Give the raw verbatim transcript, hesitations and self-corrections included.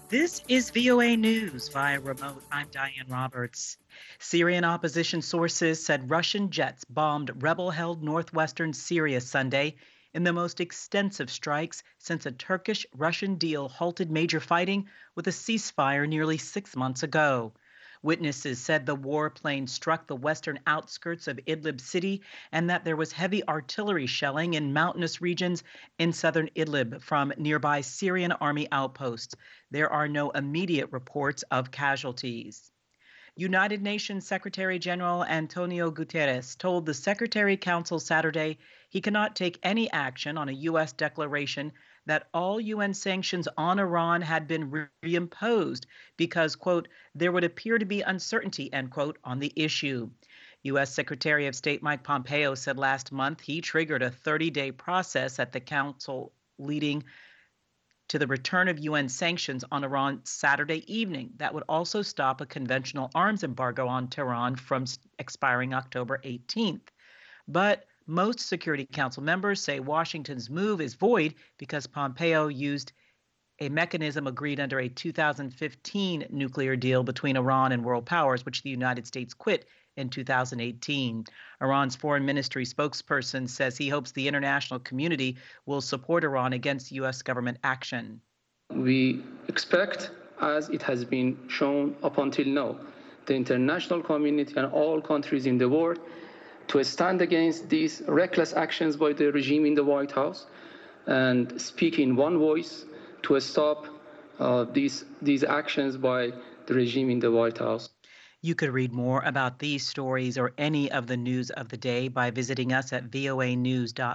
This is V O A News via remote. I'm Diane Roberts. Syrian opposition sources said Russian jets bombed rebel-held northwestern Syria Sunday in the most extensive strikes since a Turkish-Russian deal halted major fighting with a ceasefire nearly six months ago. Witnesses said the warplane struck the western outskirts of Idlib city and that there was heavy artillery shelling in mountainous regions in southern Idlib from nearby Syrian army outposts. There are no immediate reports of casualties. United Nations Secretary General Antonio Guterres told the Secretary Council Saturday he cannot take any action on a U S declaration that all U N sanctions on Iran had been reimposed because, quote, there would appear to be uncertainty, end quote, on the issue. U S Secretary of State Mike Pompeo said last month he triggered a thirty-day process at the Council leading to the return of U N sanctions on Iran Saturday evening. That would also stop a conventional arms embargo on Tehran from expiring October eighteenth. But most Security Council members say Washington's move is void because Pompeo used a mechanism agreed under a two thousand fifteen nuclear deal between Iran and world powers, which the United States quit in two thousand eighteen. Iran's foreign ministry spokesperson says he hopes the international community will support Iran against U S government action. We expect, as it has been shown up until now, the international community and all countries in the world to stand against these reckless actions by the regime in the White House and speak in one voice to stop uh, these, these actions by the regime in the White House. You could read more about these stories or any of the news of the day by visiting us at voa news dot